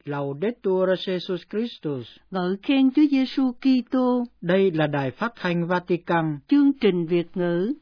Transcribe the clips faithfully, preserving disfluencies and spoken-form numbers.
Laudetur Jesus Christus. Ngợi khen Chúa Giêsu Kitô. Đây là đài phát thanh Vatican. Chương trình Việt ngữ.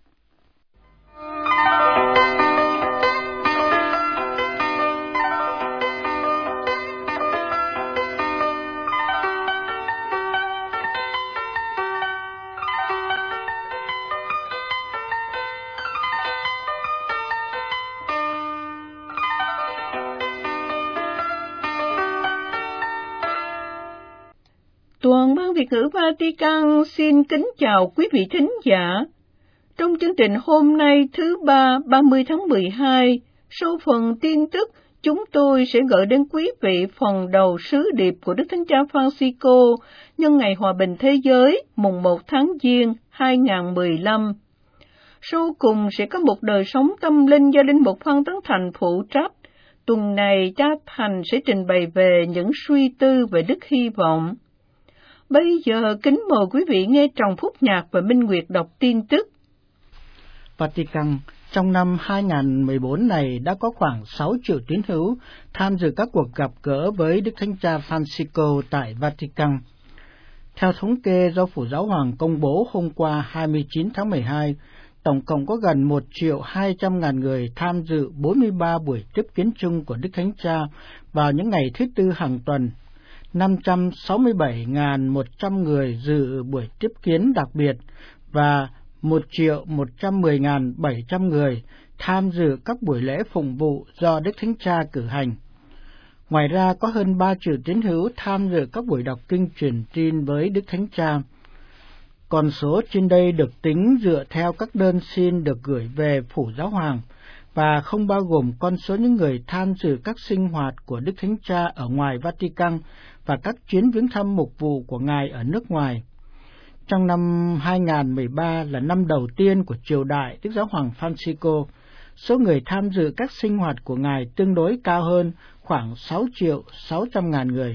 Toàn ban Việt ngữ Vatican xin kính chào quý vị thính giả. Trong chương trình hôm nay thứ ba, ba mươi tháng mười hai, sau phần tin tức, chúng tôi sẽ gửi đến quý vị phần đầu sứ điệp của Đức Thánh Cha Francisco nhân ngày Hòa bình Thế giới mùng một tháng Giêng hai nghìn không trăm mười lăm. Sau cùng sẽ có một đời sống tâm linh do Linh mục Phan Tấn Thành phụ trách. Tuần này, cha Thành sẽ trình bày về những suy tư về đức hy vọng. Bây giờ kính mời quý vị nghe Trần Phúc Nhạc và Minh Nguyệt đọc tin tức. Vatican, trong năm hai nghìn không trăm mười bốn này đã có khoảng sáu triệu tín hữu tham dự các cuộc gặp gỡ với Đức Thánh Cha Francisco tại Vatican. Theo thống kê do Phủ Giáo hoàng công bố hôm qua hai mươi chín tháng mười hai, tổng cộng có gần một triệu hai trăm ngàn người tham dự bốn mươi ba buổi tiếp kiến chung của Đức Thánh Cha vào những ngày thứ Tư hàng tuần. năm trăm sáu mươi bảy nghìn một trăm người dự buổi tiếp kiến đặc biệt và một triệu một trăm mười nghìn bảy trăm người tham dự các buổi lễ phụng vụ do Đức Thánh Cha cử hành. Ngoài ra có hơn ba triệu tín hữu tham dự các buổi đọc kinh truyền tin với Đức Thánh Cha. Con số trên đây được tính dựa theo các đơn xin được gửi về Phủ Giáo hoàng và không bao gồm con số những người tham dự các sinh hoạt của Đức Thánh Cha ở ngoài Vatican và các chuyến viếng thăm mục vụ của Ngài ở nước ngoài. Trong năm hai nghìn không trăm mười ba là năm đầu tiên của triều đại Đức Giáo hoàng Francisco, số người tham dự các sinh hoạt của Ngài tương đối cao hơn, khoảng sáu triệu sáu trăm ngàn người.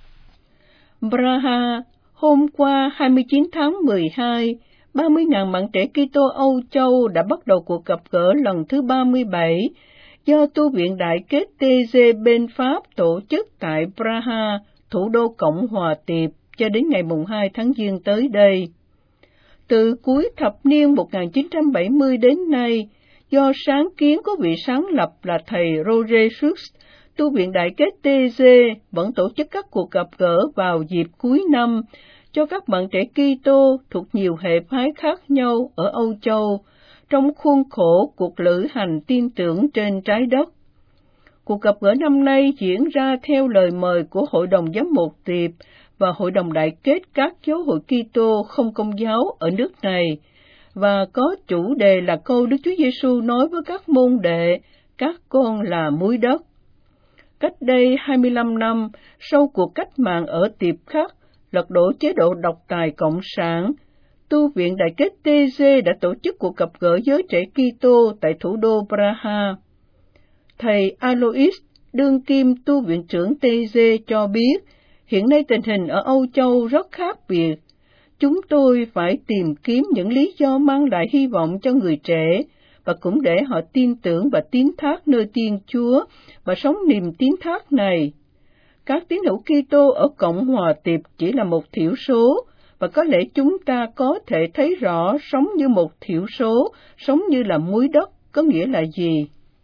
Praha, hôm qua hai mươi chín tháng mười hai, ba mươi nghìn bạn trẻ Kitô Âu Châu đã bắt đầu cuộc gặp gỡ lần thứ ba mươi bảy do Tu viện Đại kết tê giê bên Pháp tổ chức tại Praha, thủ đô Cộng hòa Tiệp, cho đến ngày mùng hai tháng Giêng tới đây. Từ cuối thập niên một nghìn chín trăm bảy mươi đến nay, do sáng kiến của vị sáng lập là thầy Roger Schuchts, Tu viện Đại kết tê giê vẫn tổ chức các cuộc gặp gỡ vào dịp cuối năm cho các bạn trẻ Kitô thuộc nhiều hệ phái khác nhau ở Âu Châu, trong khuôn khổ cuộc lữ hành tin tưởng trên trái đất. Cuộc gặp gỡ năm nay diễn ra theo lời mời của Hội đồng Giám mục Tiệp và Hội đồng Đại kết các giáo hội Kitô không công giáo ở nước này, và có chủ đề là câu Đức Chúa Giêsu nói với các môn đệ, các con là muối đất. Cách đây hai mươi lăm năm, sau cuộc cách mạng ở Tiệp Khắc, lật đổ chế độ độc tài cộng sản, Tu viện Đại kết tê giê đã tổ chức cuộc gặp gỡ giới trẻ Kitô tại thủ đô Praha. Thầy Alois, đương kim tu viện trưởng tê giê cho biết, hiện nay tình hình ở Âu Châu rất khác biệt. Chúng tôi phải tìm kiếm những lý do mang lại hy vọng cho người trẻ, và cũng để họ tin tưởng và tín thác nơi Thiên Chúa, và sống niềm tín thác này. Các tín hữu Kitô ở Cộng hòa Tiệp chỉ là một thiểu số, và có lẽ chúng ta có thể thấy rõ sống như một thiểu số, sống như là muối đất, có nghĩa là gì?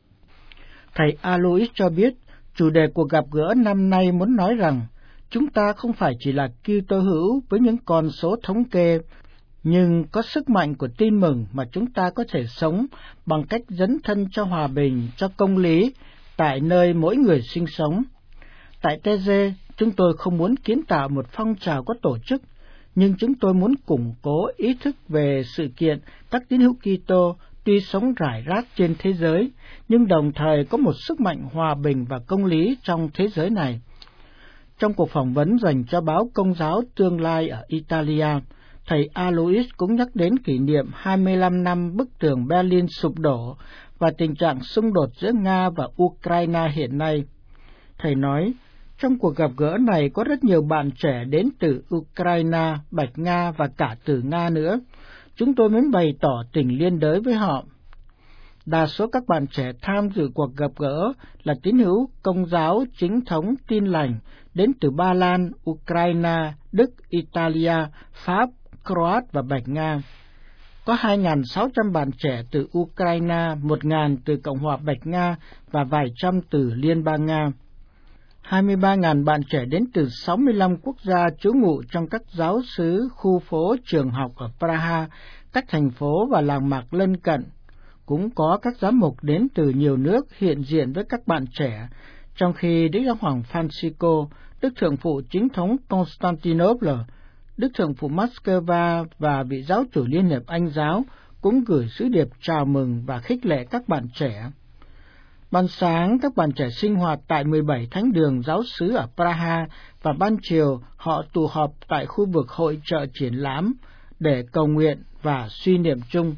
Thầy Alois cho biết, chủ đề cuộc gặp gỡ năm nay muốn nói rằng, chúng ta không phải chỉ là Kitô hữu với những con số thống kê, nhưng có sức mạnh của tin mừng mà chúng ta có thể sống bằng cách dấn thân cho hòa bình, cho công lý, tại nơi mỗi người sinh sống. Tại tê giê, chúng tôi không muốn kiến tạo một phong trào có tổ chức, nhưng chúng tôi muốn củng cố ý thức về sự kiện các tín hữu Kitô tuy sống rải rác trên thế giới, nhưng đồng thời có một sức mạnh hòa bình và công lý trong thế giới này. Trong cuộc phỏng vấn dành cho báo Công giáo Tương lai ở Italia, thầy Alois cũng nhắc đến kỷ niệm hai mươi lăm năm bức tường Berlin sụp đổ và tình trạng xung đột giữa Nga và Ukraine hiện nay. Thầy nói, trong cuộc gặp gỡ này có rất nhiều bạn trẻ đến từ Ukraine, Bạch Nga và cả từ Nga nữa. Chúng tôi muốn bày tỏ tình liên đới với họ. Đa số các bạn trẻ tham dự cuộc gặp gỡ là tín hữu Công giáo chính thống Tin Lành đến từ Ba Lan, Ukraine, Đức, Italia, Pháp, Croat và Bạch Nga. Có hai nghìn sáu trăm bạn trẻ từ Ukraine, một nghìn từ Cộng hòa Bạch Nga và vài trăm từ Liên bang Nga. hai mươi ba nghìn bạn trẻ đến từ sáu mươi lăm quốc gia trú ngụ trong các giáo xứ, khu phố, trường học ở Praha, các thành phố và làng mạc lân cận. Cũng có các giám mục đến từ nhiều nước hiện diện với các bạn trẻ, trong khi Đức Giáo hoàng Francisco, Đức Thượng phụ Chính thống Constantinople, Đức Thượng phụ Moscow và vị giáo chủ Liên hiệp Anh giáo cũng gửi sứ điệp chào mừng và khích lệ các bạn trẻ. Ban sáng, các bạn trẻ sinh hoạt tại mười bảy thánh đường giáo xứ ở Praha và ban chiều họ tụ họp tại khu vực hội chợ triển lãm để cầu nguyện và suy niệm chung.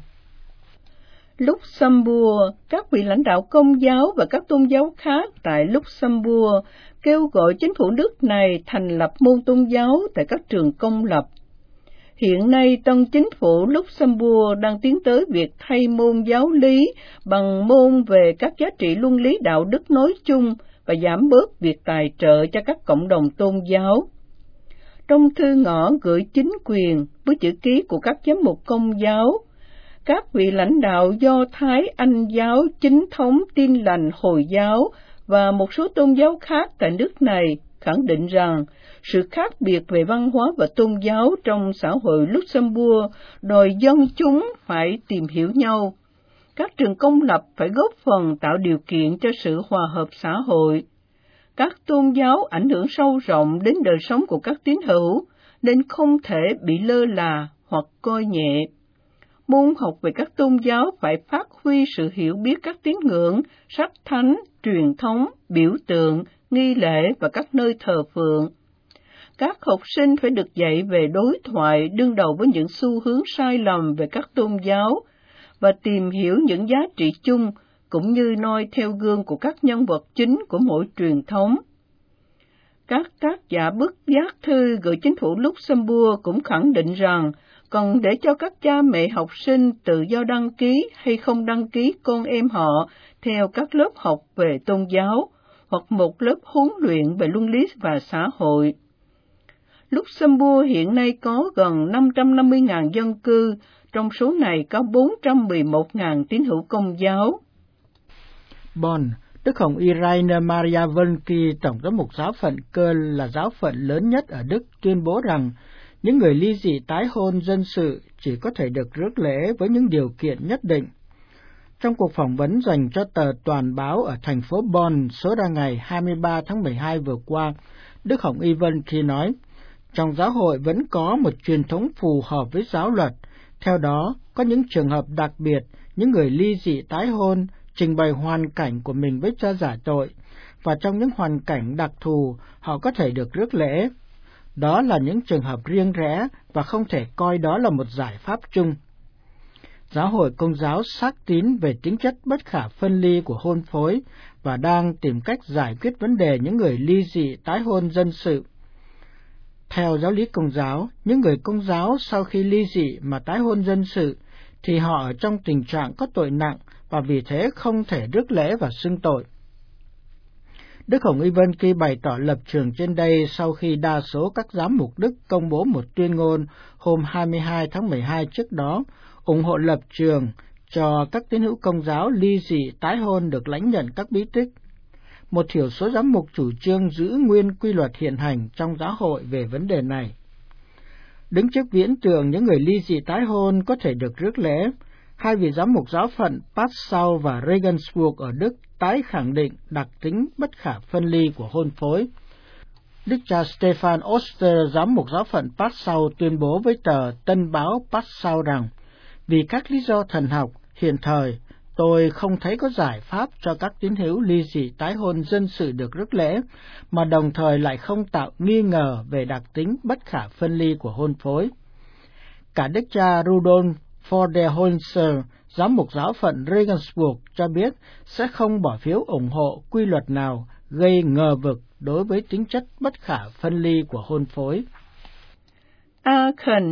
Luxembourg, các vị lãnh đạo Công giáo và các tôn giáo khác tại Luxembourg kêu gọi chính phủ nước này thành lập môn tôn giáo tại các trường công lập. Hiện nay, tân chính phủ Luxembourg đang tiến tới việc thay môn giáo lý bằng môn về các giá trị luân lý đạo đức nói chung và giảm bớt việc tài trợ cho các cộng đồng tôn giáo. Trong thư ngỏ gửi chính quyền với chữ ký của các giám mục Công giáo, các vị lãnh đạo Do Thái, Anh giáo, Chính thống, Tin Lành, Hồi giáo và một số tôn giáo khác tại nước này khẳng định rằng sự khác biệt về văn hóa và tôn giáo trong xã hội Luxembourg đòi dân chúng phải tìm hiểu nhau. Các trường công lập phải góp phần tạo điều kiện cho sự hòa hợp xã hội. Các tôn giáo ảnh hưởng sâu rộng đến đời sống của các tín hữu, nên không thể bị lơ là hoặc coi nhẹ. Môn học về các tôn giáo phải phát huy sự hiểu biết các tín ngưỡng, sách thánh, truyền thống, biểu tượng, nghi lễ và các nơi thờ phượng. Các học sinh phải được dạy về đối thoại đương đầu với những xu hướng sai lầm về các tôn giáo và tìm hiểu những giá trị chung, cũng như noi theo gương của các nhân vật chính của mỗi truyền thống. Các tác giả bức giác thư gửi chính phủ Luxembourg cũng khẳng định rằng cần để cho các cha mẹ học sinh tự do đăng ký hay không đăng ký con em họ theo các lớp học về tôn giáo hoặc một lớp huấn luyện về luân lý và xã hội. Luxembourg hiện nay có gần năm trăm năm mươi nghìn dân cư, trong số này có bốn trăm mười một nghìn tín hữu Công giáo. Bonn, Đức Hồng Y Rainer Maria Wölki, Tổng giám mục giáo phận Köln là giáo phận lớn nhất ở Đức, tuyên bố rằng những người ly dị tái hôn dân sự chỉ có thể được rước lễ với những điều kiện nhất định. Trong cuộc phỏng vấn dành cho tờ Toàn báo ở thành phố Bonn số ra ngày hai mươi ba tháng mười hai vừa qua, Đức Hồng Y Wölki nói, trong giáo hội vẫn có một truyền thống phù hợp với giáo luật. Theo đó, có những trường hợp đặc biệt, những người ly dị tái hôn trình bày hoàn cảnh của mình với cha giải tội, và trong những hoàn cảnh đặc thù, họ có thể được rước lễ. Đó là những trường hợp riêng rẽ và không thể coi đó là một giải pháp chung. Giáo hội Công giáo xác tín về tính chất bất khả phân ly của hôn phối và đang tìm cách giải quyết vấn đề những người ly dị tái hôn dân sự. Theo giáo lý Công giáo, những người Công giáo sau khi ly dị mà tái hôn dân sự thì họ ở trong tình trạng có tội nặng và vì thế không thể rước lễ và xưng tội. Đức Hồng Y Wölki bày tỏ lập trường trên đây sau khi đa số các giám mục Đức công bố một tuyên ngôn hôm hai mươi hai tháng mười hai trước đó, ủng hộ lập trường cho các tín hữu Công giáo ly dị tái hôn được lãnh nhận các bí tích. Một thiểu số giám mục chủ trương giữ nguyên quy luật hiện hành trong giáo hội về vấn đề này. Đứng trước viễn tượng những người ly dị tái hôn có thể được rước lễ, hai vị giám mục giáo phận Passau và Regensburg ở Đức tái khẳng định đặc tính bất khả phân ly của hôn phối. Đức cha Stefan Oster, giám mục giáo phận Passau, tuyên bố với tờ Tân báo Passau rằng, vì các lý do thần học hiện thời, tôi không thấy có giải pháp cho các tín hữu ly dị tái hôn dân sự được rước lễ, mà đồng thời lại không tạo nghi ngờ về đặc tính bất khả phân ly của hôn phối. Cả Đức cha Rudolf Vorderholzer, giám mục giáo phận Regensburg, cho biết sẽ không bỏ phiếu ủng hộ quy luật nào gây ngờ vực đối với tính chất bất khả phân ly của hôn phối. Aachen,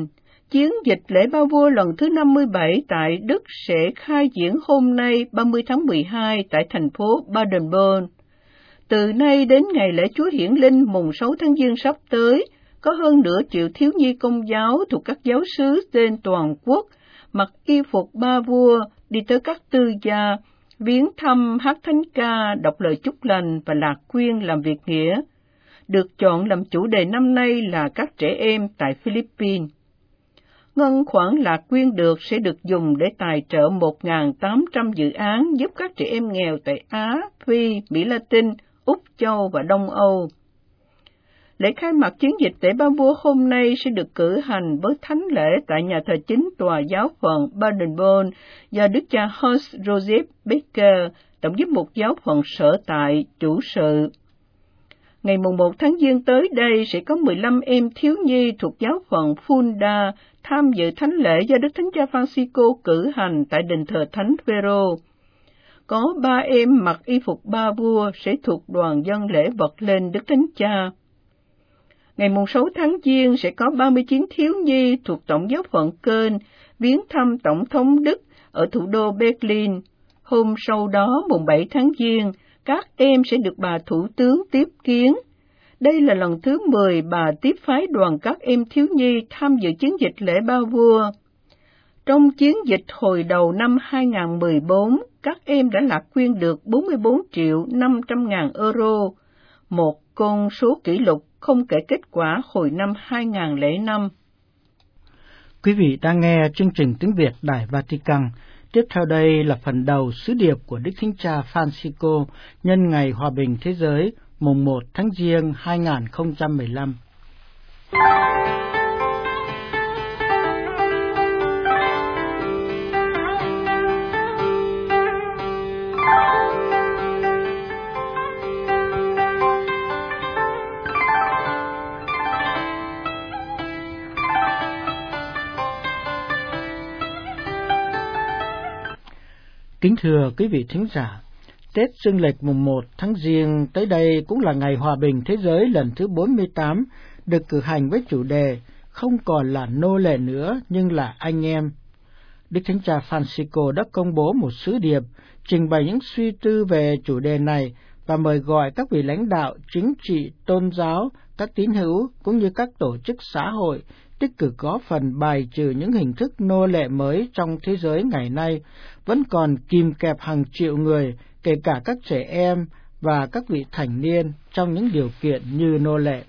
Chiến dịch lễ ba vua lần thứ năm mươi bảy tại Đức sẽ khai diễn hôm nay ba mươi tháng mười hai tại thành phố Baden-Baden. Từ nay đến ngày lễ Chúa Hiển Linh mùng sáu tháng Giêng sắp tới, có hơn nửa triệu thiếu nhi Công giáo thuộc các giáo xứ trên toàn quốc mặc y phục ba vua đi tới các tư gia, viếng thăm, hát thánh ca, đọc lời chúc lành và lạc quyên làm việc nghĩa. Được chọn làm chủ đề năm nay là các trẻ em tại Philippines. Ngân khoản lạc quyên được sẽ được dùng để tài trợ một nghìn tám trăm dự án giúp các trẻ em nghèo tại Á, Phi, Mỹ Latin, Úc Châu và Đông Âu. Lễ khai mạc chiến dịch lễ ba vua hôm nay sẽ được cử hành với thánh lễ tại nhà thờ chính tòa giáo phận Baden-Baden do Đức cha Hans Joseph Becker, tổng giám mục giáo phận sở tại, chủ sự. Ngày mùng một tháng Giêng tới đây sẽ có mười lăm em thiếu nhi thuộc giáo phận Fulda tham dự thánh lễ do Đức Thánh Cha Francisco cử hành tại đền thờ Thánh Phêrô. Có ba em mặc y phục ba vua sẽ thuộc đoàn dâng lễ vật lên Đức Thánh Cha. Ngày mùng sáu tháng Giêng sẽ có ba mươi chín thiếu nhi thuộc tổng giáo phận Köln viếng thăm Tổng thống Đức ở thủ đô Berlin. Hôm sau đó, mùng bảy tháng Giêng, các em sẽ được bà thủ tướng tiếp kiến. Đây là lần thứ mười bà tiếp phái đoàn các em thiếu nhi tham dự chiến dịch lễ ba vua. Trong chiến dịch hồi đầu năm hai nghìn không trăm mười bốn, các em đã lạc quyên được bốn mươi bốn triệu năm trăm ngàn euro, một con số kỷ lục không kể kết quả hồi năm hai nghìn không trăm lẻ năm. Quý vị đang nghe chương trình tiếng Việt Đài Vatican. Tiếp theo đây là phần đầu sứ điệp của Đức Thánh Cha Francisco nhân ngày Hòa bình Thế giới mùng một tháng Giêng hai nghìn không trăm mười lăm. Kính thưa quý vị thính giả, Tết dương lịch mùng một tháng Giêng tới đây cũng là ngày Hòa bình Thế giới lần thứ bốn mươi tám, được cử hành với chủ đề không còn là nô lệ nữa nhưng là anh em. Đức Thánh Cha Francisco đã công bố một sứ điệp trình bày những suy tư về chủ đề này và mời gọi các vị lãnh đạo chính trị, tôn giáo, các tín hữu cũng như các tổ chức xã hội tích cực góp phần bài trừ những hình thức nô lệ mới trong thế giới ngày nay, vẫn còn kìm kẹp hàng triệu người, kể cả các trẻ em và các vị thành niên trong những điều kiện như nô lệ.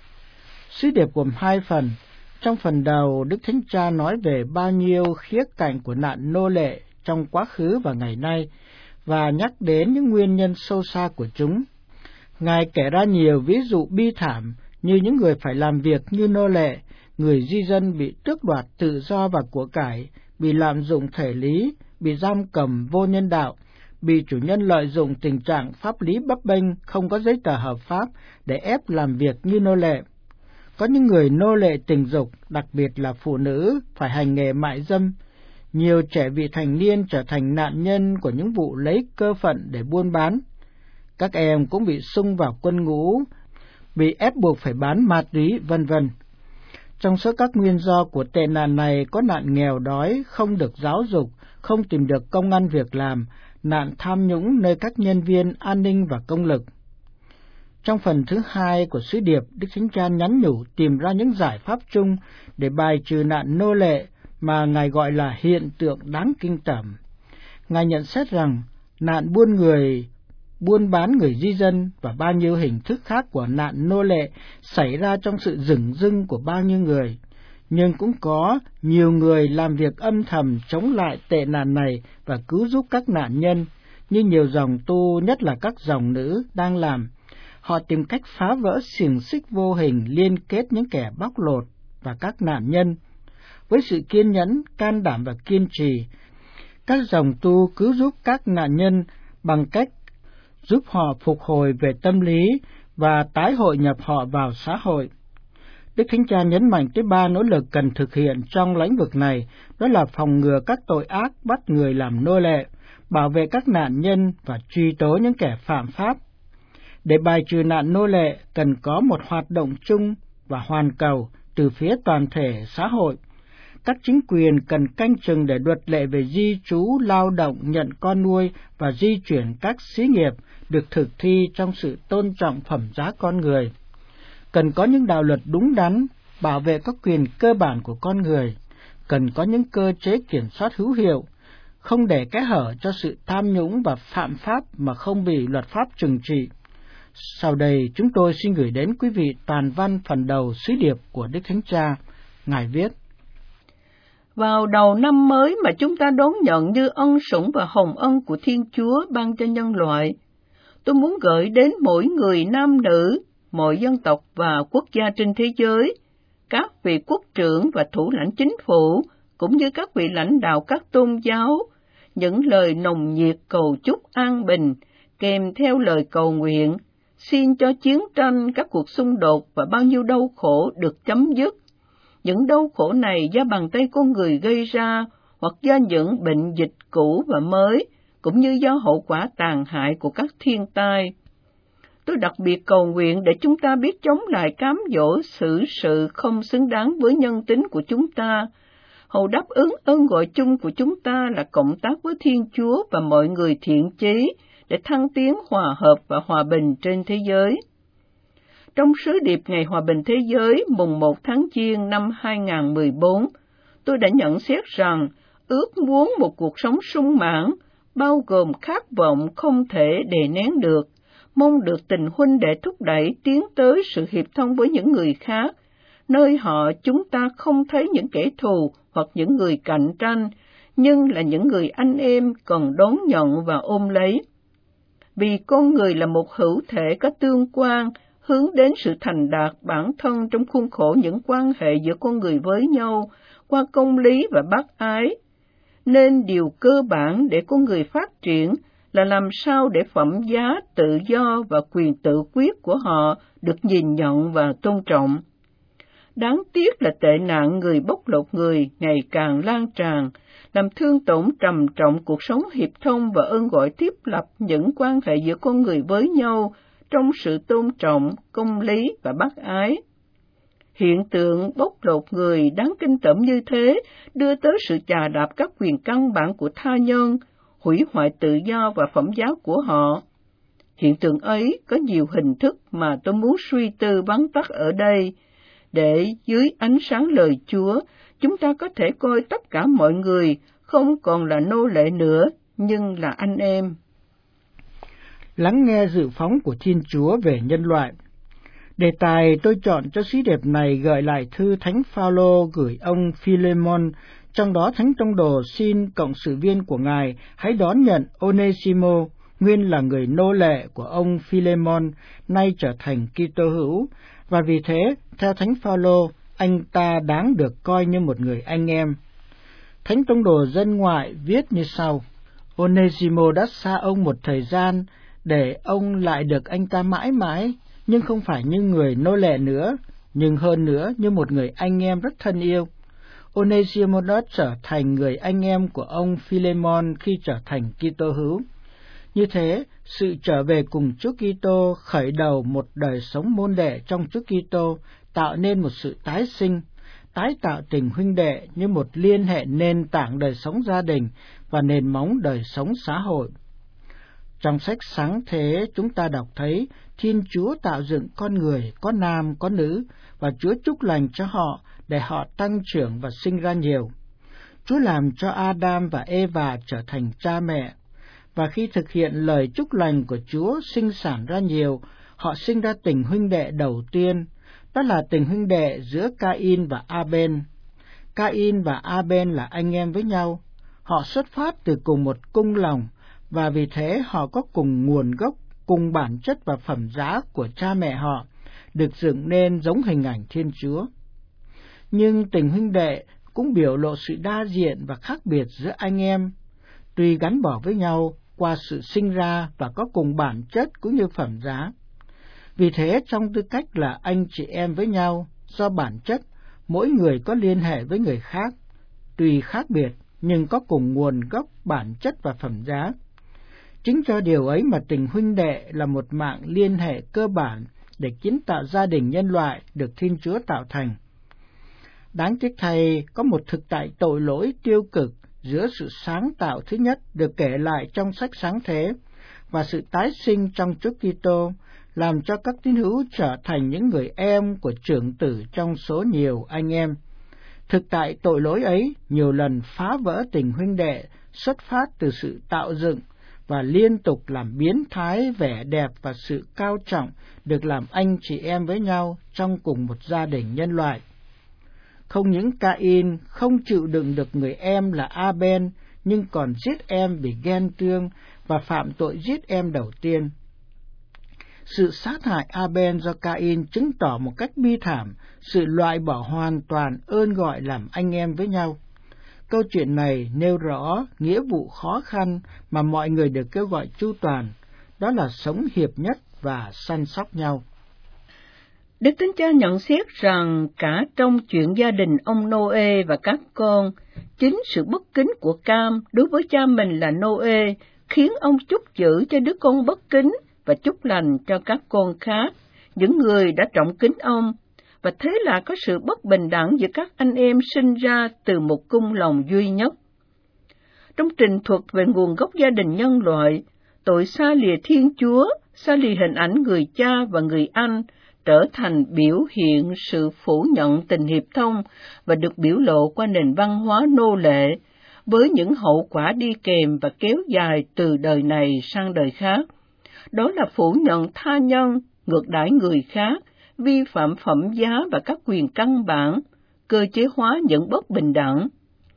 Sứ điệp gồm hai phần. Trong phần đầu, Đức Thánh Cha nói về bao nhiêu khía cạnh của nạn nô lệ trong quá khứ và ngày nay, và nhắc đến những nguyên nhân sâu xa của chúng. Ngài kể ra nhiều ví dụ bi thảm như những người phải làm việc như nô lệ, người di dân bị tước đoạt tự do và của cải, bị lạm dụng thể lý, bị giam cầm vô nhân đạo, bị chủ nhân lợi dụng tình trạng pháp lý bấp bênh không có giấy tờ hợp pháp để ép làm việc như nô lệ. Có những người nô lệ tình dục, đặc biệt là phụ nữ, phải hành nghề mại dâm. Nhiều trẻ vị thành niên trở thành nạn nhân của những vụ lấy cơ phận để buôn bán. Các em cũng bị xung vào quân ngũ, bị ép buộc phải bán ma túy, vân vân. Trong số các nguyên do của tệ nạn này có nạn nghèo đói, không được giáo dục, không tìm được công ăn việc làm, nạn tham nhũng nơi các nhân viên an ninh và công lực. Trong phần thứ hai của sứ điệp, Đức Thánh Cha nhắn nhủ tìm ra những giải pháp chung để bài trừ nạn nô lệ mà Ngài gọi là hiện tượng đáng kinh tởm. Ngài nhận xét rằng nạn buôn người, buôn bán người di dân và bao nhiêu hình thức khác của nạn nô lệ xảy ra trong sự dửng dưng của bao nhiêu người, nhưng cũng có nhiều người làm việc âm thầm chống lại tệ nạn này và cứu giúp các nạn nhân, như nhiều dòng tu, nhất là các dòng nữ, đang làm. Họ tìm cách phá vỡ xiềng xích vô hình liên kết những kẻ bóc lột và các nạn nhân. Với sự kiên nhẫn, can đảm và kiên trì, các dòng tu cứu giúp các nạn nhân bằng cách giúp họ phục hồi về tâm lý và tái hội nhập họ vào xã hội. Đức Thánh Cha nhấn mạnh tới ba nỗ lực cần thực hiện trong lĩnh vực này, đó là phòng ngừa các tội ác bắt người làm nô lệ, bảo vệ các nạn nhân và truy tố những kẻ phạm pháp. Để bài trừ nạn nô lệ, cần có một hoạt động chung và hoàn cầu từ phía toàn thể xã hội. Các chính quyền cần canh chừng để luật lệ về di trú, lao động, nhận con nuôi và di chuyển các xí nghiệp được thực thi trong sự tôn trọng phẩm giá con người. Cần có những đạo luật đúng đắn, bảo vệ các quyền cơ bản của con người. Cần có những cơ chế kiểm soát hữu hiệu, không để kẽ hở cho sự tham nhũng và phạm pháp mà không bị luật pháp trừng trị. Sau đây, chúng tôi xin gửi đến quý vị toàn văn phần đầu sứ điệp của Đức Thánh Cha. Ngài viết: Vào đầu năm mới mà chúng ta đón nhận như ân sủng và hồng ân của Thiên Chúa ban cho nhân loại, tôi muốn gửi đến mỗi người nam nữ, mọi dân tộc và quốc gia trên thế giới, các vị quốc trưởng và thủ lãnh chính phủ, cũng như các vị lãnh đạo các tôn giáo, những lời nồng nhiệt cầu chúc an bình, kèm theo lời cầu nguyện, xin cho chiến tranh, các cuộc xung đột và bao nhiêu đau khổ được chấm dứt. Những đau khổ này do bàn tay con người gây ra, hoặc do những bệnh dịch cũ và mới, cũng như do hậu quả tàn hại của các thiên tai. Tôi đặc biệt cầu nguyện để chúng ta biết chống lại cám dỗ xử sự không xứng đáng với nhân tính của chúng ta, hầu đáp ứng ơn gọi chung của chúng ta là cộng tác với Thiên Chúa và mọi người thiện chí để thăng tiến hòa hợp và hòa bình trên thế giới. Trong sứ điệp Ngày Hòa bình Thế giới mùng một tháng Giêng năm hai nghìn không trăm mười bốn, tôi đã nhận xét rằng ước muốn một cuộc sống sung mãn, bao gồm khát vọng không thể đè nén được, mong được tình huynh đệ thúc đẩy tiến tới sự hiệp thông với những người khác, nơi họ chúng ta không thấy những kẻ thù hoặc những người cạnh tranh, nhưng là những người anh em cần đón nhận và ôm lấy. Vì con người là một hữu thể có tương quan, hướng đến sự thành đạt bản thân trong khuôn khổ những quan hệ giữa con người với nhau, qua công lý và bác ái. Nên điều cơ bản để con người phát triển là làm sao để phẩm giá, tự do và quyền tự quyết của họ được nhìn nhận và tôn trọng. Đáng tiếc là tệ nạn người bóc lột người ngày càng lan tràn, làm thương tổn trầm trọng cuộc sống hiệp thông và ơn gọi thiết lập những quan hệ giữa con người với nhau trong sự tôn trọng, công lý và bác ái. Hiện tượng bóc lột người đáng kinh tởm như thế đưa tới sự chà đạp các quyền căn bản của tha nhân, hủy hoại tự do và phẩm giá của họ. Hiện tượng ấy có nhiều hình thức mà tôi muốn suy tư vắn tắt ở đây, để dưới ánh sáng lời Chúa, chúng ta có thể coi tất cả mọi người không còn là nô lệ nữa, nhưng là anh em. Lắng nghe dự phóng của Thiên Chúa về nhân loại. Đề tài tôi chọn cho sứ điệp này gợi lại thư Thánh Phaolô gửi ông Philemon, trong đó Thánh Tông Đồ xin cộng sự viên của Ngài hãy đón nhận Onesimo, nguyên là người nô lệ của ông Philemon, nay trở thành Kitô hữu, và vì thế, theo Thánh Phaolô, anh ta đáng được coi như một người anh em. Thánh Tông Đồ dân ngoại viết như sau: Onesimo đã xa ông một thời gian, để ông lại được anh ta mãi mãi, nhưng không phải như người nô lệ nữa, nhưng hơn nữa như một người anh em rất thân yêu. Onesimo đã trở thành người anh em của ông Philemon khi trở thành Kitô hữu. Như thế, sự trở về cùng Chúa Kitô khởi đầu một đời sống môn đệ trong Chúa Kitô, tạo nên một sự tái sinh, tái tạo tình huynh đệ như một liên hệ nền tảng đời sống gia đình và nền móng đời sống xã hội. Trong sách Sáng Thế, chúng ta đọc thấy Thiên Chúa tạo dựng con người có nam có nữ, và Chúa chúc lành cho họ để họ tăng trưởng và sinh ra nhiều. Chúa làm cho Adam và Eva trở thành cha mẹ, và khi thực hiện lời chúc lành của Chúa sinh sản ra nhiều, họ sinh ra tình huynh đệ đầu tiên, đó là tình huynh đệ giữa Cain và Abel. Cain và Abel là anh em với nhau, họ xuất phát từ cùng một cung lòng, và vì thế họ có cùng nguồn gốc, cùng bản chất và phẩm giá của cha mẹ họ, được dựng nên giống hình ảnh Thiên Chúa. Nhưng tình huynh đệ cũng biểu lộ sự đa diện và khác biệt giữa anh em, tuy gắn bó với nhau qua sự sinh ra và có cùng bản chất cũng như phẩm giá. Vì thế, trong tư cách là anh chị em với nhau, do bản chất, mỗi người có liên hệ với người khác, tuy khác biệt nhưng có cùng nguồn gốc, bản chất và phẩm giá. Chính cho điều ấy mà tình huynh đệ là một mạng liên hệ cơ bản để kiến tạo gia đình nhân loại được Thiên Chúa tạo thành. Đáng tiếc thay, có một thực tại tội lỗi tiêu cực giữa sự sáng tạo thứ nhất được kể lại trong sách Sáng Thế và sự tái sinh trong Chúa Kitô, làm cho các tín hữu trở thành những người em của trưởng tử trong số nhiều anh em. Thực tại tội lỗi ấy nhiều lần phá vỡ tình huynh đệ xuất phát từ sự tạo dựng và liên tục làm biến thái vẻ đẹp và sự cao trọng được làm anh chị em với nhau trong cùng một gia đình nhân loại. Không những Cain không chịu đựng được người em là Abel, nhưng còn giết em vì ghen tương và phạm tội giết em đầu tiên. Sự sát hại Abel do Cain chứng tỏ một cách bi thảm sự loại bỏ hoàn toàn ơn gọi làm anh em với nhau. Câu chuyện này nêu rõ nghĩa vụ khó khăn mà mọi người được kêu gọi chu toàn, đó là sống hiệp nhất và săn sóc nhau. Đức Thánh Cha nhận xét rằng cả trong chuyện gia đình ông Noe và các con, chính sự bất kính của Cam đối với cha mình là Noe khiến ông chúc giữ cho đứa con bất kính và chúc lành cho các con khác, những người đã trọng kính ông, và thế là có sự bất bình đẳng giữa các anh em sinh ra từ một cung lòng duy nhất. Trong trình thuật về nguồn gốc gia đình nhân loại, tội xa lìa Thiên Chúa, xa lìa hình ảnh người cha và người anh, trở thành biểu hiện sự phủ nhận tình hiệp thông và được biểu lộ qua nền văn hóa nô lệ, với những hậu quả đi kèm và kéo dài từ đời này sang đời khác. Đó là phủ nhận tha nhân, ngược đãi người khác, vi phạm phẩm giá và các quyền căn bản, cơ chế hóa những bất bình đẳng.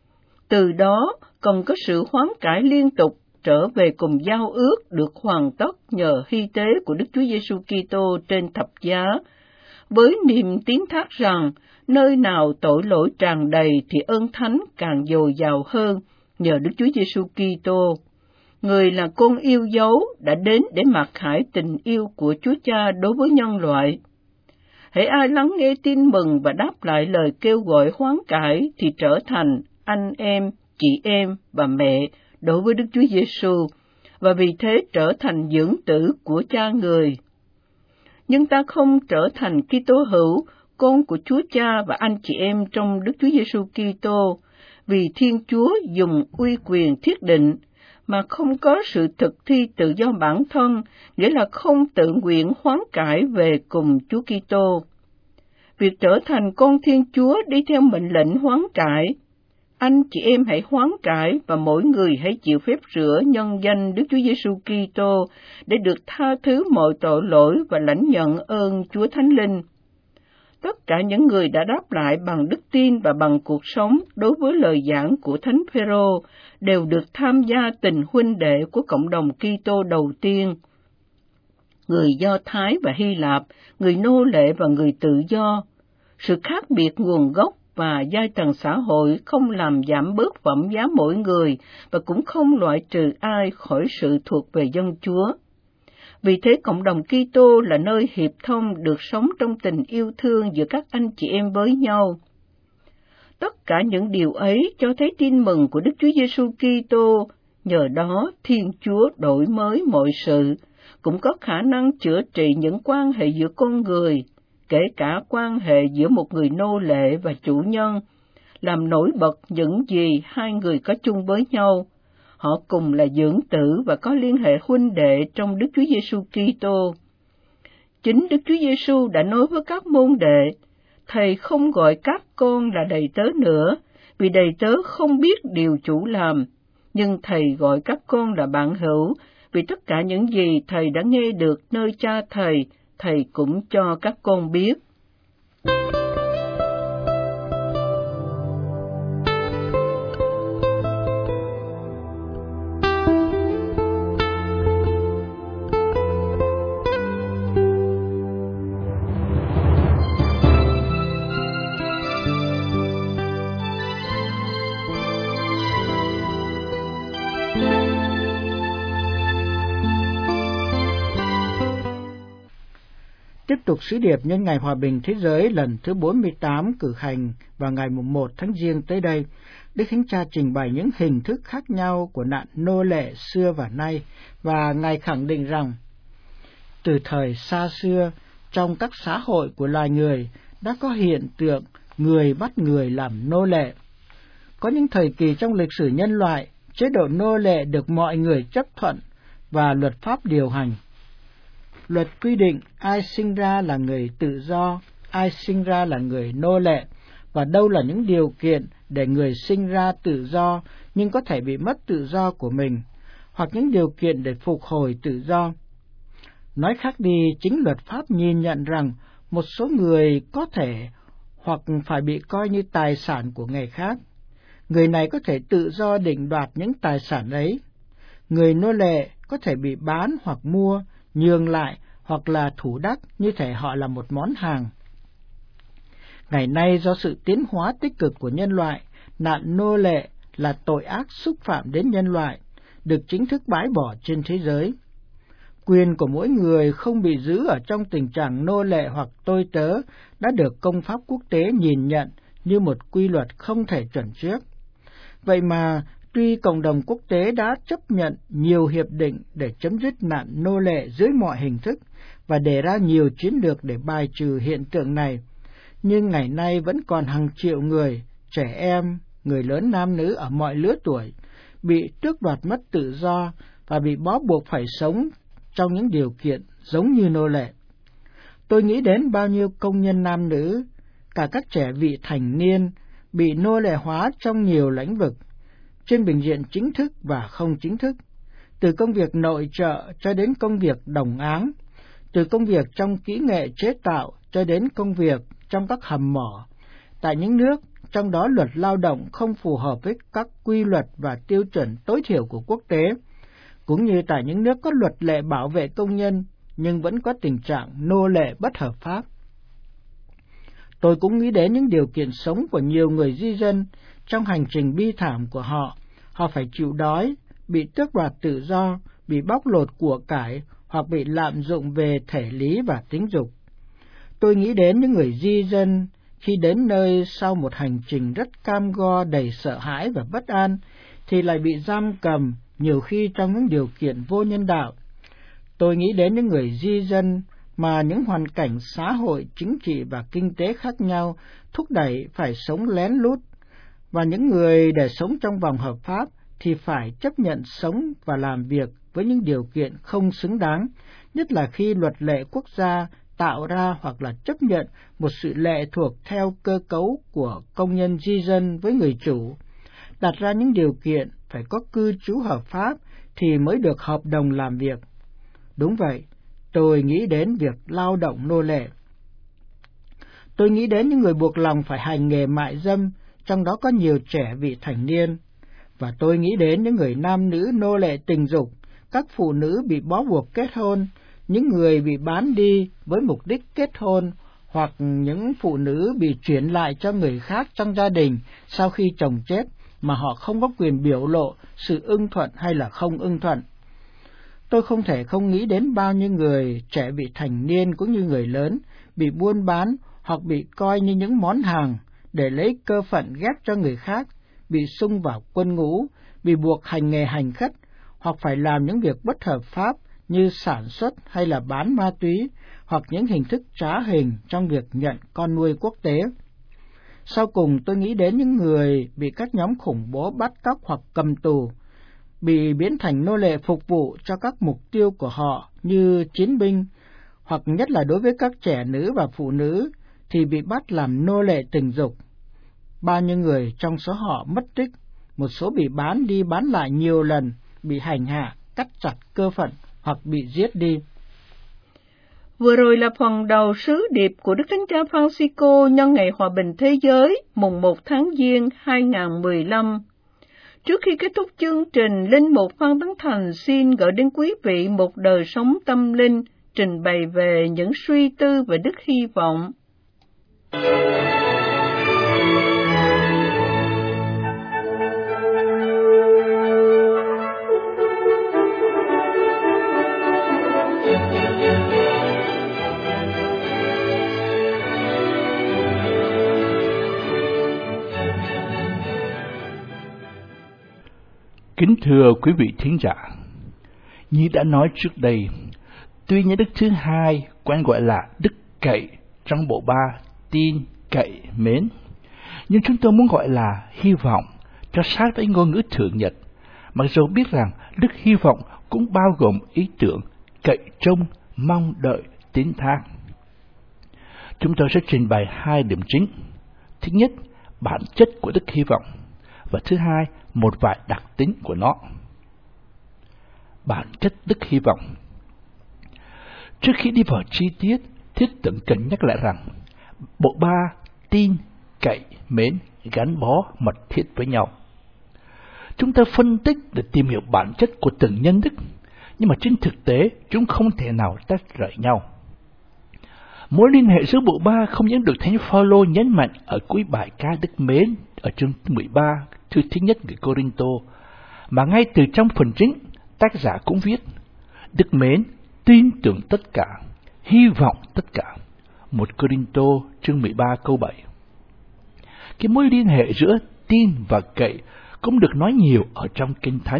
Từ đó còn có sự hoán cải liên tục trở về cùng giao ước được hoàn tất nhờ hy tế của Đức Chúa Giêsu Kitô trên thập giá, với niềm tín thác rằng nơi nào tội lỗi tràn đầy thì ơn thánh càng dồi dào hơn nhờ Đức Chúa Giêsu Kitô. Người là con yêu dấu đã đến để mặc khải tình yêu của Chúa Cha đối với nhân loại. Hễ ai lắng nghe tin mừng và đáp lại lời kêu gọi hoán cải thì trở thành anh em, chị em và mẹ đối với Đức Chúa Giêsu, và vì thế trở thành dưỡng tử của Cha người. Nhưng ta không trở thành Kitô hữu, con của Chúa Cha và anh chị em trong Đức Chúa Giêsu Kitô, vì Thiên Chúa dùng uy quyền thiết định, mà không có sự thực thi tự do bản thân, nghĩa là không tự nguyện hoán cải về cùng Chúa Kitô. Việc trở thành con Thiên Chúa đi theo mệnh lệnh hoán cải. Anh chị em hãy hoán cải và mỗi người hãy chịu phép rửa nhân danh Đức Chúa Giêsu Kitô để được tha thứ mọi tội lỗi và lãnh nhận ơn Chúa Thánh Linh. Tất cả những người đã đáp lại bằng đức tin và bằng cuộc sống đối với lời giảng của Thánh Phêrô đều được tham gia tình huynh đệ của cộng đồng Kitô đầu tiên. Người Do Thái và Hy Lạp, người nô lệ và người tự do. Sự khác biệt nguồn gốc và giai tầng xã hội không làm giảm bớt phẩm giá mỗi người và cũng không loại trừ ai khỏi sự thuộc về dân Chúa. Vì thế cộng đồng Kitô là nơi hiệp thông được sống trong tình yêu thương giữa các anh chị em với nhau. Tất cả những điều ấy cho thấy tin mừng của Đức Chúa Giêsu Kitô, nhờ đó Thiên Chúa đổi mới mọi sự, cũng có khả năng chữa trị những quan hệ giữa con người, kể cả quan hệ giữa một người nô lệ và chủ nhân, làm nổi bật những gì hai người có chung với nhau. Họ cùng là dưỡng tử và có liên hệ huynh đệ trong Đức Chúa Giêsu Kitô. Chính Đức Chúa Giêsu đã nói với các môn đệ, Thầy không gọi các con là đầy tớ nữa, vì đầy tớ không biết điều chủ làm, nhưng Thầy gọi các con là bạn hữu, vì tất cả những gì Thầy đã nghe được nơi Cha Thầy, Thầy cũng cho các con biết. Tiếp tục sứ điệp nhân ngày hòa bình thế giới lần thứ bốn mươi tám cử hành vào ngày mùng một tháng Giêng tới đây, Đức Thánh Cha trình bày những hình thức khác nhau của nạn nô lệ xưa và nay, và Ngài khẳng định rằng, từ thời xa xưa, trong các xã hội của loài người đã có hiện tượng người bắt người làm nô lệ. Có những thời kỳ trong lịch sử nhân loại, chế độ nô lệ được mọi người chấp thuận và luật pháp điều hành. Luật quy định ai sinh ra là người tự do, ai sinh ra là người nô lệ, và đâu là những điều kiện để người sinh ra tự do nhưng có thể bị mất tự do của mình, hoặc những điều kiện để phục hồi tự do. Nói khác đi, chính luật pháp nhìn nhận rằng một số người có thể hoặc phải bị coi như tài sản của người khác. Người này có thể tự do định đoạt những tài sản ấy. Người nô lệ có thể bị bán hoặc mua, nhường lại hoặc là thủ đắc như thể họ là một món hàng. Ngày nay do sự tiến hóa tích cực của nhân loại, nạn nô lệ là tội ác xúc phạm đến nhân loại, được chính thức bãi bỏ trên thế giới. Quyền của mỗi người không bị giữ ở trong tình trạng nô lệ hoặc tôi tớ đã được công pháp quốc tế nhìn nhận như một quy luật không thể chuẩn trước. Vậy mà, tuy cộng đồng quốc tế đã chấp nhận nhiều hiệp định để chấm dứt nạn nô lệ dưới mọi hình thức và đề ra nhiều chiến lược để bài trừ hiện tượng này, nhưng ngày nay vẫn còn hàng triệu người, trẻ em, người lớn nam nữ ở mọi lứa tuổi, bị tước đoạt mất tự do và bị bó buộc phải sống trong những điều kiện giống như nô lệ. Tôi nghĩ đến bao nhiêu công nhân nam nữ, cả các trẻ vị thành niên, bị nô lệ hóa trong nhiều lĩnh vực, trên bình diện chính thức và không chính thức, từ công việc nội trợ cho đến công việc đồng áng, từ công việc trong kỹ nghệ chế tạo cho đến công việc trong các hầm mỏ, tại những nước trong đó luật lao động không phù hợp với các quy luật và tiêu chuẩn tối thiểu của quốc tế, cũng như tại những nước có luật lệ bảo vệ công nhân nhưng vẫn có tình trạng nô lệ bất hợp pháp. Tôi cũng nghĩ đến những điều kiện sống của nhiều người di dân trong hành trình bi thảm của họ. Họ phải chịu đói, bị tước đoạt tự do, bị bóc lột của cải hoặc bị lạm dụng về thể lý và tính dục. Tôi nghĩ đến những người di dân khi đến nơi sau một hành trình rất cam go đầy sợ hãi và bất an thì lại bị giam cầm, nhiều khi trong những điều kiện vô nhân đạo. Tôi nghĩ đến những người di dân mà những hoàn cảnh xã hội, chính trị và kinh tế khác nhau thúc đẩy phải sống lén lút, và những người để sống trong vòng hợp pháp thì phải chấp nhận sống và làm việc với những điều kiện không xứng đáng, nhất là khi luật lệ quốc gia tạo ra hoặc là chấp nhận một sự lệ thuộc theo cơ cấu của công nhân di dân với người chủ, đặt ra những điều kiện phải có cư trú hợp pháp thì mới được hợp đồng làm việc. Đúng vậy, tôi nghĩ đến việc lao động nô lệ. Tôi nghĩ đến những người buộc lòng phải hành nghề mại dâm, trong đó có nhiều trẻ vị thành niên. Và tôi nghĩ đến những người nam nữ nô lệ tình dục, các phụ nữ bị bó buộc kết hôn, những người bị bán đi với mục đích kết hôn, hoặc những phụ nữ bị chuyển lại cho người khác trong gia đình sau khi chồng chết mà họ không có quyền biểu lộ sự ưng thuận hay là không ưng thuận. Tôi không thể không nghĩ đến bao nhiêu người trẻ vị thành niên cũng như người lớn bị buôn bán hoặc bị coi như những món hàng để lấy cơ phận ghép cho người khác, bị xung vào quân ngũ, bị buộc hành nghề hành khất, hoặc phải làm những việc bất hợp pháp như sản xuất hay là bán ma túy, hoặc những hình thức trá hình trong việc nhận con nuôi quốc tế. Sau cùng, tôi nghĩ đến những người bị các nhóm khủng bố bắt cóc hoặc cầm tù, bị biến thành nô lệ phục vụ cho các mục tiêu của họ như chiến binh, hoặc nhất là đối với các trẻ nữ và phụ nữ thì bị bắt làm nô lệ tình dục. Bao nhiêu người trong số họ mất tích, một số bị bán đi bán lại nhiều lần, bị hành hạ, cắt chặt cơ phận hoặc bị giết đi. Vừa rồi là phần đầu sứ điệp của Đức Thánh Cha Francisco nhân ngày Hòa bình Thế giới mùng một tháng Giêng hai nghìn không trăm mười lăm. Trước khi kết thúc chương trình, Linh mục Phan Tấn Thành xin gửi đến quý vị một đời sống tâm linh trình bày về những suy tư về đức hy vọng. Kính thưa quý vị thính giả, như đã nói trước đây, tuy nhà đức thứ hai quen gọi là đức cậy trong bộ ba tin, cậy, mến, Nhưng chúng tôi muốn gọi là hy vọng cho sát với ngôn ngữ thượng Nhật, mặc dù biết rằng đức hy vọng cũng bao gồm ý tưởng cậy trông, mong đợi, tín thác. Chúng tôi sẽ trình bày hai điểm chính. Thứ nhất, bản chất của đức hy vọng, và thứ hai, một vài đặc tính của nó. Bản chất đức hy vọng. Trước khi đi vào chi tiết, Thiết Tửng cần nhắc lại rằng bộ ba tin, cậy, mến gắn bó mật thiết với nhau. Chúng ta phân tích để tìm hiểu bản chất của từng nhân đức, nhưng mà trên thực tế chúng không thể nào tách rời nhau. Mối liên hệ giữa bộ ba không những được Thánh Phaolô nhấn mạnh ở cuối bài ca đức mến ở chương mười ba thư thứ nhất người Cô-rinh-tô, mà ngay từ trong phần chính tác giả cũng viết: đức mến tin tưởng tất cả, hy vọng tất cả. một Cô-rinh-tô chương mười ba câu bảy. Cái mối liên hệ giữa tin và cậy cũng được nói nhiều ở trong Kinh Thánh.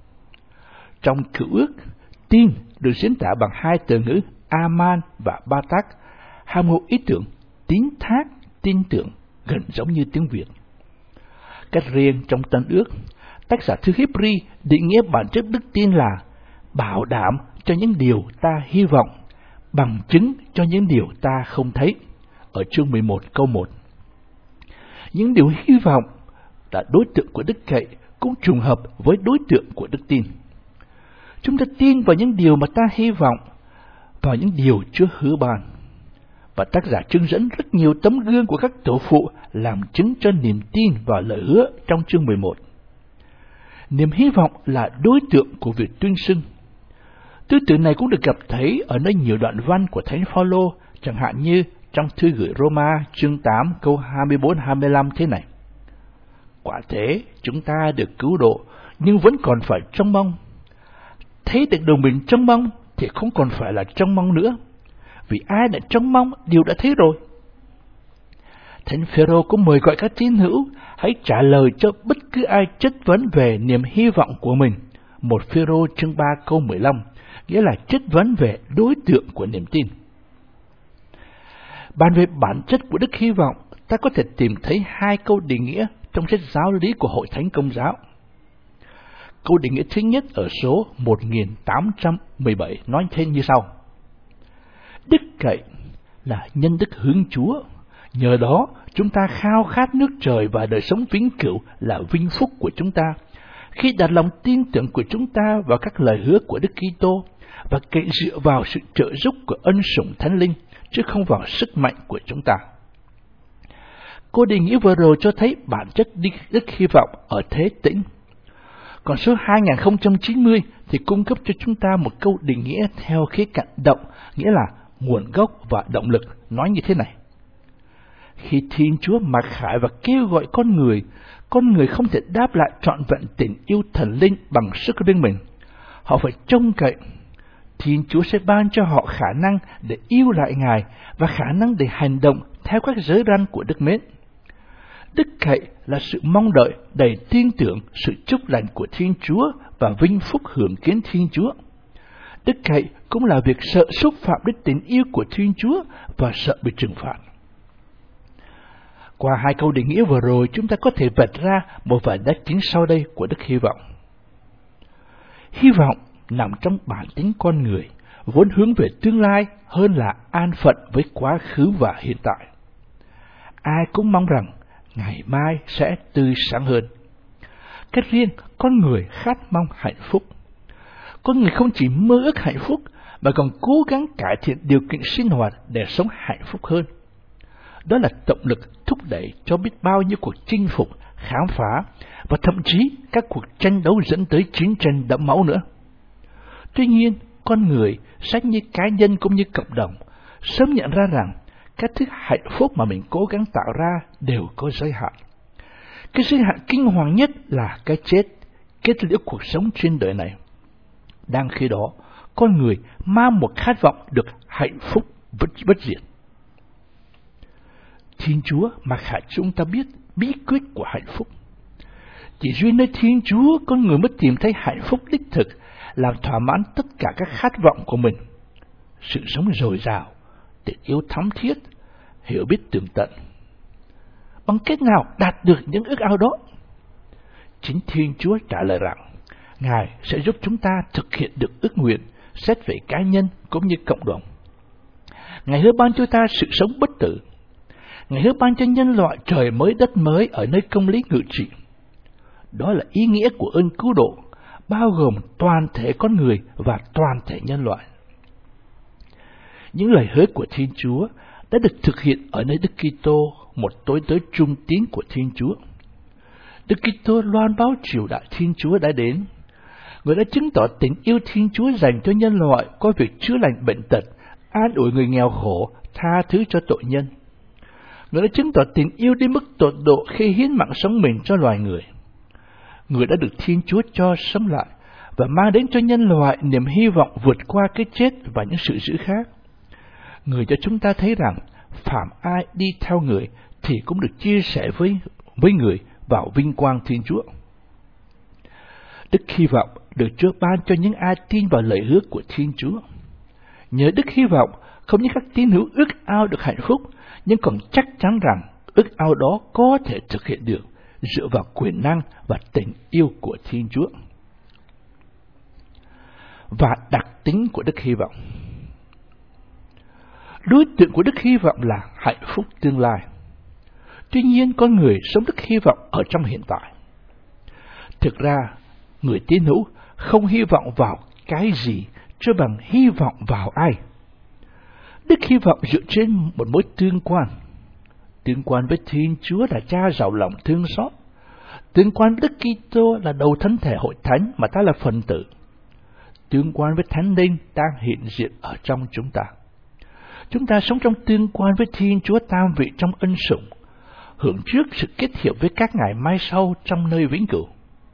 Trong Cựu Ước, tin được diễn tả bằng hai từ ngữ aman và batak, hàm ngụ ý tưởng tín thác, tin tưởng, gần giống như tiếng Việt. Cách riêng trong Tân Ước, tác giả thư Híp-ri định nghĩa bản chất đức tin là bảo đảm cho những điều ta hy vọng, bằng chứng cho những điều ta không thấy, ở chương mười một câu một. Những điều hy vọng là đối tượng của đức cậy cũng trùng hợp với đối tượng của đức tin. Chúng ta tin vào những điều mà ta hy vọng, vào những điều Chúa hứa ban. Và tác giả trưng dẫn rất nhiều tấm gương của các tổ phụ làm chứng cho niềm tin vào lời hứa trong chương mười một. Niềm hy vọng là đối tượng của việc tuyên xưng. Tư tưởng này cũng được gặp thấy ở nơi nhiều đoạn văn của Thánh Phaolô, chẳng hạn như trong thư gửi Roma chương tám câu hai mươi bốn hai mươi lăm thế này: quả thế chúng ta được cứu độ, nhưng vẫn còn phải trông mong. Thấy được điều mình trông mong thì không còn phải là trông mong nữa, vì ai đã trông mong điều đã thấy rồi. Thánh Phêrô cũng mời gọi các tín hữu hãy trả lời cho bất cứ ai chất vấn về niềm hy vọng của mình. một Phêrô chương ba câu mười lăm, nghĩa là chất vấn về đối tượng của niềm tin. Bàn về bản chất của đức hy vọng, ta có thể tìm thấy hai câu định nghĩa trong sách giáo lý của Hội Thánh Công giáo. Câu định nghĩa thứ nhất ở số một nghìn tám trăm mười bảy nói thêm như sau: đức cậy là nhân đức hướng Chúa, nhờ đó chúng ta khao khát nước trời và đời sống vĩnh cửu là vinh phúc của chúng ta, khi đặt lòng tin tưởng của chúng ta vào các lời hứa của Đức Kitô và cậy dựa vào sự trợ giúp của ân sủng Thánh Linh, chứ không vào sức mạnh của chúng ta. Cô định nghĩa vừa rồi cho thấy bản chất đức hy vọng ở thế tĩnh. Còn số hai nghìn không trăm chín mươi thì cung cấp cho chúng ta một câu định nghĩa theo khía cạnh động, nghĩa là nguồn gốc và động lực, nói như thế này: khi Thiên Chúa mặc khải và kêu gọi con người, con người không thể đáp lại trọn vẹn tình yêu thần linh bằng sức riêng mình. Họ phải trông cậy. Thiên Chúa sẽ ban cho họ khả năng để yêu lại Ngài và khả năng để hành động theo các giới răn của đức mến. Đức cậy là sự mong đợi đầy tin tưởng sự chúc lành của Thiên Chúa và vinh phúc hưởng kiến Thiên Chúa. Đức cậy cũng là việc sợ xúc phạm đến tình yêu của Thiên Chúa và sợ bị trừng phạt. Qua hai câu định nghĩa vừa rồi, chúng ta có thể vạch ra một vài đặc tính sau đây của đức hy vọng. Hy vọng nằm trong bản tính con người, vốn hướng về tương lai hơn là an phận với quá khứ và hiện tại. Ai cũng mong rằng ngày mai sẽ tươi sáng hơn. Cách riêng, con người khát mong hạnh phúc. Con người không chỉ mơ ước hạnh phúc, mà còn cố gắng cải thiện điều kiện sinh hoạt để sống hạnh phúc hơn. Đó là động lực thúc đẩy cho biết bao nhiêu cuộc chinh phục, khám phá, và thậm chí các cuộc tranh đấu dẫn tới chiến tranh đẫm máu nữa. Tuy nhiên, con người, sách như cá nhân cũng như cộng đồng, sớm nhận ra rằng các thứ hạnh phúc mà mình cố gắng tạo ra đều có giới hạn. Cái giới hạn kinh hoàng nhất là cái chết, kết liễu cuộc sống trên đời này. Đang khi đó, con người mang một khát vọng được hạnh phúc bất, bất diệt. Thiên Chúa mặc khải chúng ta biết bí quyết của hạnh phúc. Chỉ duy nơi Thiên Chúa, con người mới tìm thấy hạnh phúc đích thực, làm thỏa mãn tất cả các khát vọng của mình. Sự sống dồi dào, tình yêu thắm thiết, hiểu biết tường tận. bằng cách nào đạt được những ước ao đó? Chính Thiên Chúa trả lời rằng, Ngài sẽ giúp chúng ta thực hiện được ước nguyện xét về cá nhân cũng như cộng đồng. Ngài hứa ban cho ta sự sống bất tử. Ngài hứa ban cho nhân loại trời mới đất mới ở nơi công lý ngự trị. Đó là ý nghĩa của ơn cứu độ, bao gồm toàn thể con người và toàn thể nhân loại. Những lời hứa của Thiên Chúa đã được thực hiện ở nơi Đức Kitô, một tối tới trung tín của Thiên Chúa. Đức Kitô loan báo triều đại Thiên Chúa đã đến. Người đã chứng tỏ tình yêu Thiên Chúa dành cho nhân loại qua việc chữa lành bệnh tật, an ủi người nghèo khổ, tha thứ cho tội nhân. Người đã chứng tỏ tình yêu đến mức tột độ khi hiến mạng sống mình cho loài người. Người đã được Thiên Chúa cho sống lại và mang đến cho nhân loại niềm hy vọng vượt qua cái chết và những sự dữ khác. Người cho chúng ta thấy rằng phạm ai đi theo người thì cũng được chia sẻ với, với người vào vinh quang Thiên Chúa. Đức hy vọng được Chúa ban cho những ai tin vào lời hứa của Thiên Chúa. Nhờ đức hy vọng, không những các tín hữu ước ao được hạnh phúc, nhưng còn chắc chắn rằng ước ao đó có thể thực hiện được dựa vào quyền năng và tình yêu của Thiên Chúa. Và đặc tính của đức hy vọng. Đối tượng của đức hy vọng là hạnh phúc tương lai. Tuy nhiên, con người sống đức hy vọng ở trong hiện tại. Thực ra, người tín hữu không hy vọng vào cái gì, chứ bằng hy vọng vào ai. Đức hy vọng dựa trên một mối tương quan. Tương quan với Thiên Chúa là Cha giàu lòng thương xót. Tương quan với Đức Kitô là đầu thân thể hội thánh mà ta là phần tử. Tương quan với Thánh Linh đang hiện diện ở trong chúng ta. Chúng ta sống trong tương quan với Thiên Chúa tam vị trong ân sủng, hưởng trước sự kết hiệp với các ngài mai sau trong nơi vĩnh cửu.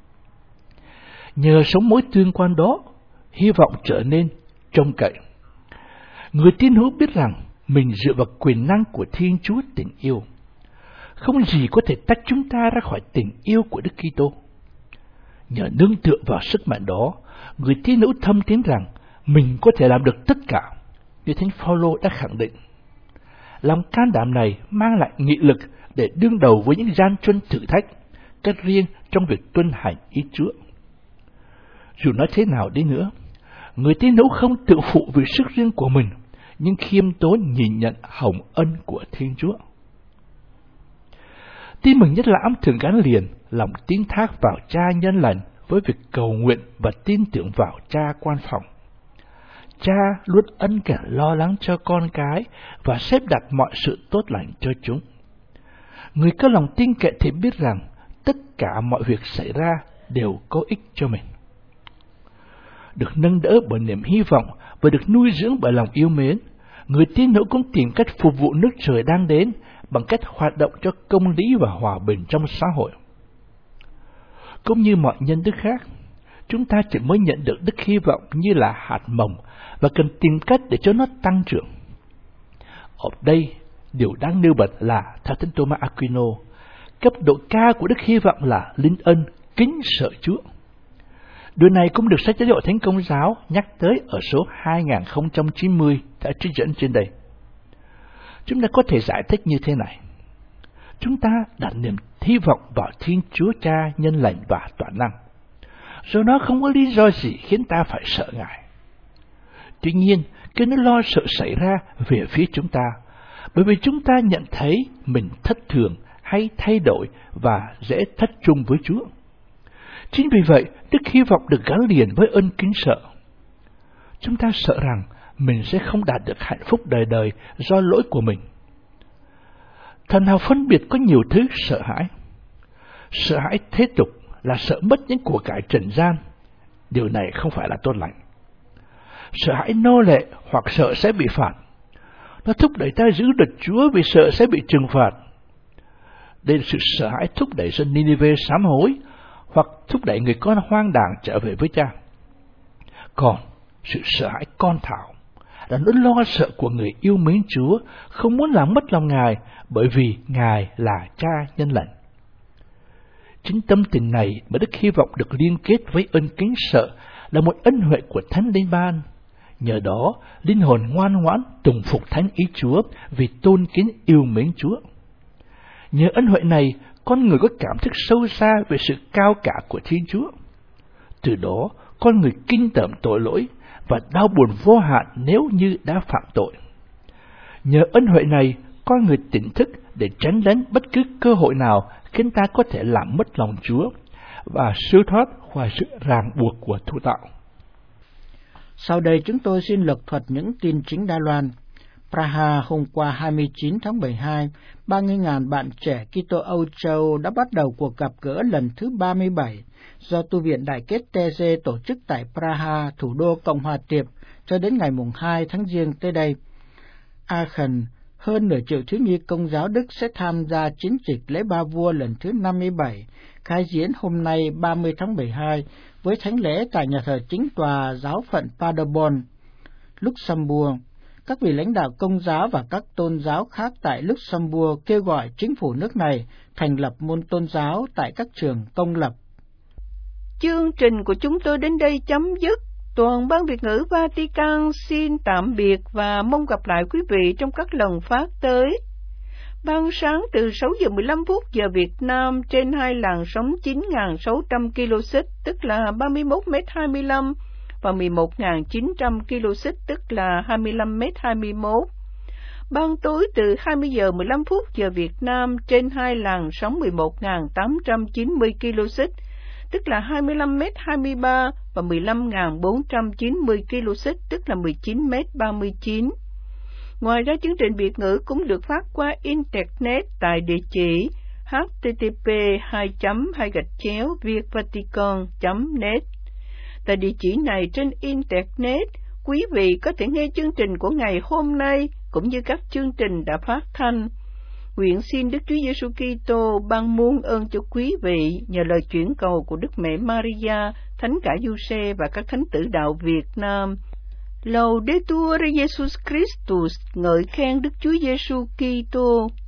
Nhờ sống mối tương quan đó, hy vọng trở nên trông cậy. Người tín hữu biết rằng mình dựa vào quyền năng của Thiên Chúa tình yêu. Không gì có thể tách chúng ta ra khỏi tình yêu của Đức Kitô. Nhờ nương tựa vào sức mạnh đó, người tín hữu thâm tín rằng mình có thể làm được tất cả, như Thánh Phaolô đã khẳng định. Lòng can đảm này mang lại nghị lực để đương đầu với những gian truân thử thách, cách riêng trong việc tuân hành ý Chúa. Dù nói thế nào đi nữa, người tín hữu không tự phụ vì sức riêng của mình, nhưng khiêm tốn nhìn nhận hồng ân của Thiên Chúa. Tin mừng nhất lãm thường gắn liền lòng tín thác vào Cha nhân lành với việc cầu nguyện và tin tưởng vào Cha quan phòng. Cha luôn ân cần lo lắng cho con cái và xếp đặt mọi sự tốt lành cho chúng. Người có lòng tin cậy thì biết rằng tất cả mọi việc xảy ra đều có ích cho mình. Được nâng đỡ bởi niềm hy vọng và được nuôi dưỡng bởi lòng yêu mến, người tín hữu cũng tìm cách phục vụ nước trời đang đến bằng cách hoạt động cho công lý và hòa bình trong xã hội. Cũng như mọi nhân đức khác, chúng ta chỉ mới nhận được đức hy vọng như là hạt mầm và cần tìm cách để cho nó tăng trưởng. Ở đây, điều đáng nêu bật là, theo Thánh Thomas Aquino, cấp độ cao của đức hy vọng là linh ân, kính sợ Chúa. Điều này cũng được sách Giáo Hội Thánh Công giáo nhắc tới ở số hai nghìn không trăm chín mươi đã trích dẫn trên đây. Chúng ta có thể giải thích như thế này. Chúng ta đặt niềm hy vọng vào Thiên Chúa Cha nhân lành và toàn năng. Do đó không có lý do gì khiến ta phải sợ Ngài. Tuy nhiên, cái nỗi lo sợ xảy ra về phía chúng ta, bởi vì chúng ta nhận thấy mình thất thường hay thay đổi và dễ thất trung với Chúa. Chính vì vậy, đức hy vọng được gắn liền với ơn kính sợ. Chúng ta sợ rằng mình sẽ không đạt được hạnh phúc đời đời do lỗi của mình. Thần hào phân biệt có nhiều thứ sợ hãi. Sợ hãi thế tục là sợ mất những của cải trần gian. Điều này không phải là tốt lành. Sợ hãi nô lệ hoặc sợ sẽ bị phạt. Nó thúc đẩy ta giữ được Chúa vì sợ sẽ bị trừng phạt. Đây là sự sợ hãi thúc đẩy dân Nineveh sám hối, hoặc thúc đẩy người con hoang đàng trở về với Cha. Còn sự sợ hãi con thảo là nỗi lo sợ của người yêu mến Chúa, không muốn làm mất lòng Ngài, bởi vì Ngài là Cha nhân lành. Chính tâm tình này mà đức hy vọng được liên kết với ơn kính sợ là một ân huệ của Thánh Linh ban. Nhờ đó, linh hồn ngoan ngoãn tùng phục thánh ý Chúa vì tôn kính yêu mến Chúa. Nhờ ân huệ này, con người có cảm thức sâu xa về sự cao cả của Thiên Chúa. Từ đó, con người kinh tởm tội lỗi và đau buồn vô hạn nếu như đã phạm tội. Nhờ ân huệ này, con người tỉnh thức để tránh lánh bất cứ cơ hội nào khiến ta có thể làm mất lòng Chúa và siêu thoát khỏi sự ràng buộc của thụ tạo. Sau đây chúng tôi xin lược thuật những tin chính Đài Loan. Praha hôm qua hai mươi chín tháng mười hai, ba mươi nghìn bạn trẻ Kitô Âu Châu đã bắt đầu cuộc gặp gỡ lần thứ ba mươi bảy do Tu viện Đại kết tê giê tổ chức tại Praha, thủ đô Cộng hòa Tiệp, cho đến ngày mùng hai tháng Giêng tới đây. Aachen, hơn nửa triệu thiếu nhi Công giáo Đức sẽ tham gia chiến dịch lễ Ba Vua lần thứ năm mươi bảy, khai diễn hôm nay ba mươi tháng mười hai với thánh lễ tại nhà thờ chính tòa giáo phận Paderborn, Luxembourg. Các vị lãnh đạo Công giáo và các tôn giáo khác tại Luxembourg kêu gọi chính phủ nước này thành lập môn tôn giáo tại các trường công lập. Chương trình của chúng tôi đến đây chấm dứt. Toàn ban Việt ngữ Vatican xin tạm biệt và mong gặp lại quý vị trong các lần phát tới. Ban sáng từ sáu giờ mười lăm phút giờ Việt Nam trên hai làn sóng chín nghìn sáu trăm ki lô xích tức là ba mươi mốt mét hai mươi lăm và mười một nghìn chín trăm ki lô xích tức là hai mươi lăm mét hai mươi mốt. Ban tối từ hai mươi giờ mười lăm phút giờ Việt Nam trên hai làn sóng mười một nghìn tám trăm chín mươi ki lô xích tức là hai mươi lăm mét hai mươi ba và mười lăm nghìn bốn trăm chín mươi ki lô xích tức là mười chín mét ba mươi chín. Ngoài ra chương trình Việt ngữ cũng được phát qua Internet tại địa chỉ h t t p hai chấm hai gạch chéo vietvatican chấm net. Tại địa chỉ này trên Internet, quý vị có thể nghe chương trình của ngày hôm nay cũng như các chương trình đã phát thanh. Nguyện xin Đức Chúa Giêsu Kitô ban muôn ơn cho quý vị nhờ lời chuyển cầu của Đức Mẹ Maria, Thánh cả Giuse và các thánh tử đạo Việt Nam. Laudetur Jesus Christus, ngợi khen Đức Chúa Giêsu Kitô.